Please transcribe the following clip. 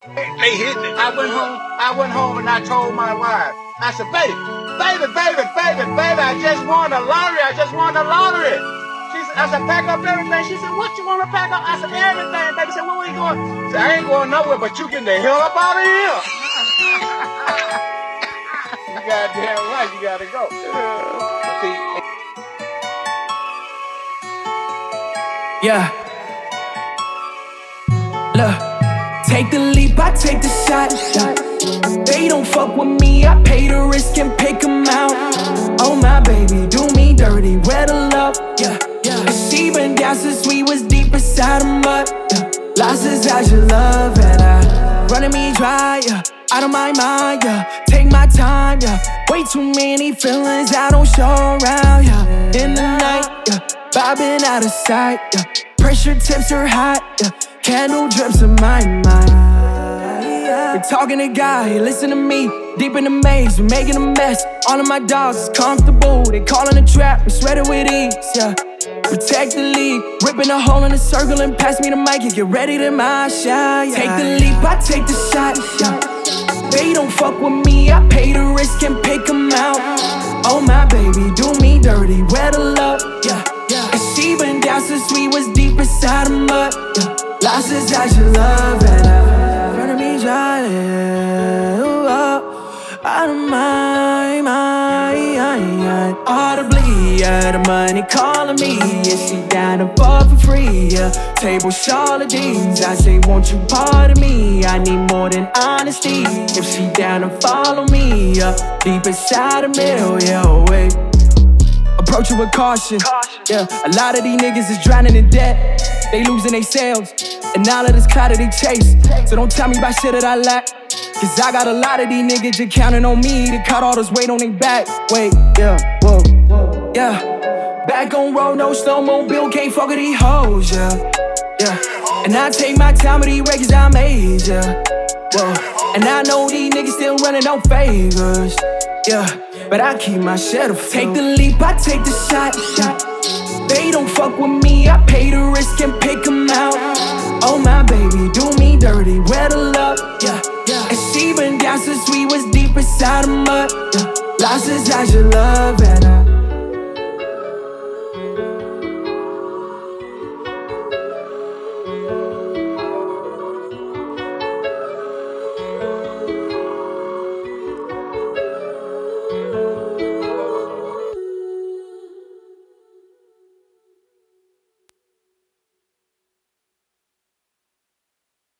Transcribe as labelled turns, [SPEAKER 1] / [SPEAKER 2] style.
[SPEAKER 1] They hitting it.
[SPEAKER 2] I went home and I told my wife. I said, baby, I just won the lottery. I said, pack up everything. She said, what you want to pack up? I said, everything. Baby said, where we going? I said, I ain't going nowhere, but you getting the hell up out of here. You goddamn right, you gotta go.
[SPEAKER 3] Yeah. Look, take the leap, I take the shot. Yeah. They don't fuck with me, I pay the risk and pick them out. Oh my baby, do me dirty, where the love? Yeah. She been down since we was deep inside the mud. Yeah. Lost is as your love and I running me dry, yeah. Out of my mind, yeah. Take my time, yeah. Way too many feelings I don't show around, yeah. In the night, yeah. Bobbing out of sight, yeah. Pressure temps are hot, yeah. Candle drips in my mind. We're talking to God, he listen to me. Deep in the maze, we're making a mess. All of my dogs is comfortable. They callin' a trap, we sweater with ease, yeah. Protect the league, ripping a hole in the circle and pass me the mic and get ready to my shot, yeah. Take the leap, I take the shot, yeah. They don't fuck with me, I pay the risk and pick them out. Oh my baby, do me dirty, where the love, yeah. And she been down since we was deep inside the mud, yeah. Lost is as your love and I running me dry, yeah. Ooh, oh, out of my mind. Audibly, yeah, the money calling me, yeah, she down to fuck for free, yeah. Table all of these, I say, won't you pardon me? I need more than honesty. If she down to follow me, yeah, deep inside the middle, yeah, wait. Approach it with caution, yeah. A lot of these niggas is drowning in debt. They losing they sales, and all of this clout that they chase. So don't tell me about shit that I lack, cause I got a lot of these niggas just counting on me to cut all this weight on their back. Wait, yeah, whoa, yeah. Back on road, no snowmobile, can't fuck with these hoes, yeah. And I take my time with these records I made, yeah. Whoa. And I know these niggas still running on favors, yeah. But I keep my shit afloat. Take the leap, I take the shot, yeah. They don't fuck with me, I pay the risk and pick them out. Oh my baby, do me dirty, where the love, yeah. And she been down since we was deep inside the mud, yeah. Lost is as your love and